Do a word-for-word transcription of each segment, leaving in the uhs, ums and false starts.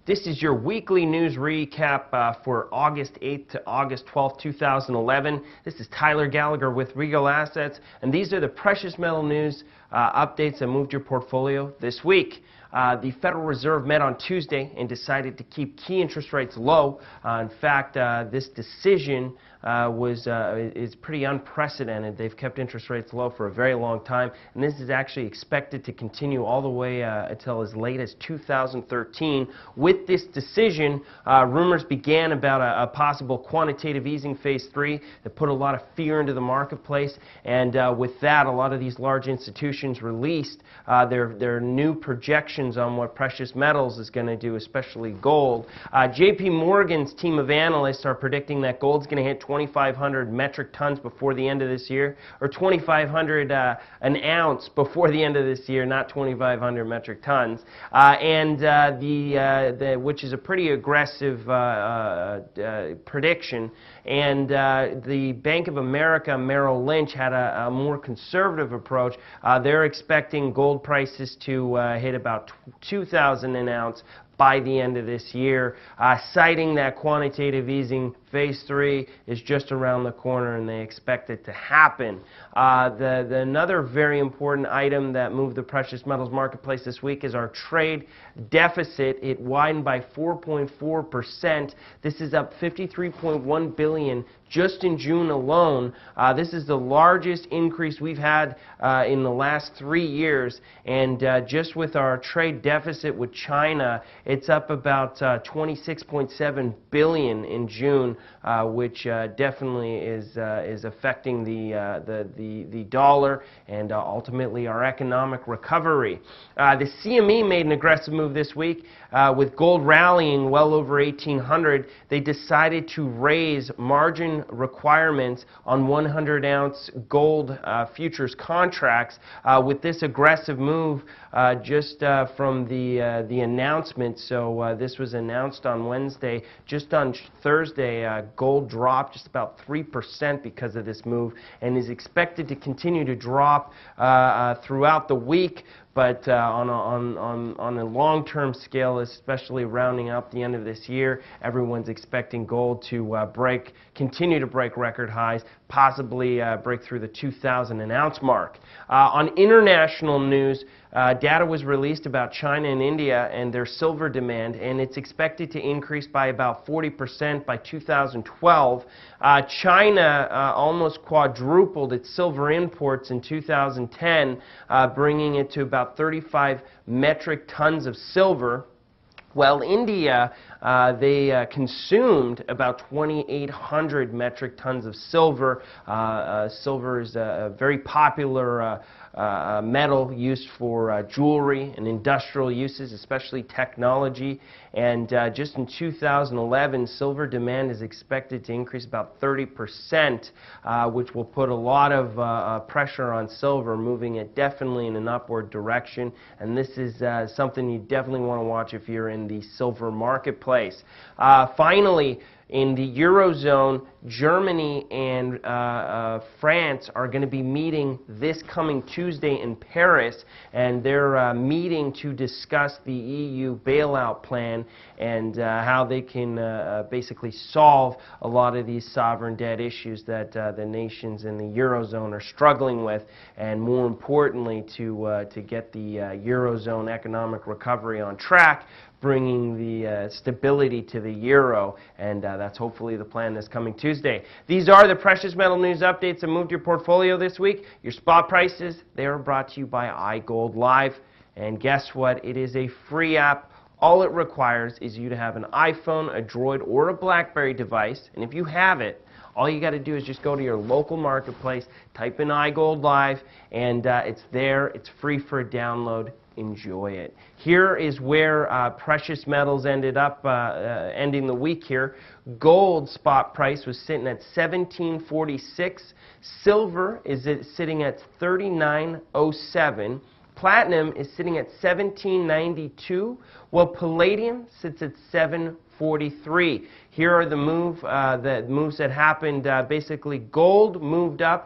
This is your weekly news recap uh, for August eighth to August twelfth, two thousand eleven. This is Tyler Gallagher with Regal Assets, and these are the precious metal news uh, updates that moved your portfolio this week. Uh, the Federal Reserve met on Tuesday and decided to keep key interest rates low. Uh, in fact, uh, this decision uh, was uh, is pretty unprecedented. They've kept interest rates low for a very long time, and this is actually expected to continue all the way uh, until as late as two thousand thirteen. With this decision, uh, rumors began about a, a possible quantitative easing phase three that put a lot of fear into the marketplace, and uh, with that, a lot of these large institutions released uh, their, their new projections on what precious metals is going to do, especially gold. Uh, J P Morgan's team of analysts are predicting that gold's going to hit twenty-five hundred metric tons before the end of this year, or twenty-five hundred uh, an ounce before the end of this year, not twenty-five hundred metric tons, uh, and uh, the, uh, the which is a pretty aggressive uh, uh, uh, prediction. And uh, the Bank of America Merrill Lynch had a, a more conservative approach. Uh, they're expecting gold prices to uh, hit about two thousand an ounce by the end of this year, uh, citing that quantitative easing phase three is just around the corner and they expect it to happen. Uh, the, the another very important item that moved the precious metals marketplace this week is our trade deficit. It widened by four point four percent. This is up fifty-three point one billion dollars just in June alone. Uh, this is the largest increase we've had uh, in the last three years, and uh, just with our trade deficit with China, it's up about uh, twenty-six point seven billion dollars in June, uh, which uh, definitely is uh, is affecting the, uh, the the the dollar and uh, ultimately our economic recovery. Uh, the C M E made an aggressive move this week uh, with gold rallying well over eighteen hundred. They decided to raise margin requirements on one hundred ounce gold uh, futures contracts. Uh, with this aggressive move uh, just uh, from the uh, the announcement, so uh, this was announced on Wednesday. Just on Thursday, uh, gold dropped just about three percent because of this move and is expected to continue to drop uh, uh, throughout the week. But uh, on, a, on, on, on a long-term scale, especially rounding up the end of this year, everyone's expecting gold to uh, break, continue to break record highs, possibly uh, break through the two thousand an ounce mark. Uh, on international news, uh, data was released about China and India and their silver demand, and it's expected to increase by about forty percent by two thousand twelve. Uh, China uh, almost quadrupled its silver imports in two thousand ten, uh, bringing it to about thirty-five metric tons of silver. Well, India, uh, they uh, consumed about twenty-eight hundred metric tons of silver. Uh, uh, silver is a, a very popular uh, uh, metal used for uh, jewelry and industrial uses, especially technology. And uh, just in two thousand eleven, silver demand is expected to increase about thirty percent, uh, which will put a lot of uh, uh, pressure on silver, moving it definitely in an upward direction. And this is uh, something you definitely want to watch if you're in the silver marketplace. Uh, finally, in the Eurozone, Germany and uh, uh, France are going to be meeting this coming Tuesday in Paris, and they're uh, meeting to discuss the E U bailout plan and uh, how they can uh, basically solve a lot of these sovereign debt issues that uh, the nations in the Eurozone are struggling with, and more importantly, to, uh, to get the uh, Eurozone economic recovery on track, bringing the uh, stability to the euro, and uh, that's hopefully the plan this coming Tuesday. These are the precious metal news updates that moved your portfolio this week. Your spot prices, they are brought to you by iGold Live, and guess what? It is a free app. All it requires is you to have an iPhone, a Droid, or a BlackBerry device, and if you have it, all you got to do is just go to your local marketplace, type in iGold Live, and uh, it's there. It's free for a download. Enjoy it. Here is where uh, precious metals ended up uh, uh, ending the week here. Gold spot price was sitting at seventeen forty-six. Silver is sitting at thirty-nine oh seven. Platinum is sitting at seventeen ninety-two, while palladium sits at seven forty-three. Here are the move, uh, the moves that happened. Uh, basically, gold moved up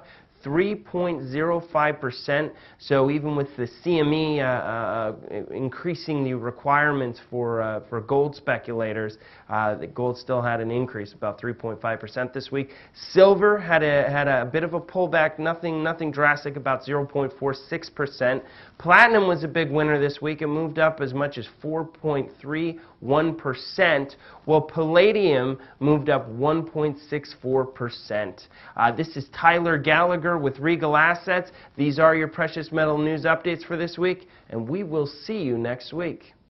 three point zero five percent. So even with the C M E uh, uh, increasing the requirements for uh, for gold speculators, uh, the gold still had an increase about three point five percent this week. Silver had a had a bit of a pullback, nothing nothing drastic, about zero point four six percent. Platinum was a big winner this week. It moved up as much as four point three one percent, while palladium moved up one point six four percent. Uh, this is Tyler Gallagher with Regal Assets. These are your precious metal news updates for this week, and we will see you next week.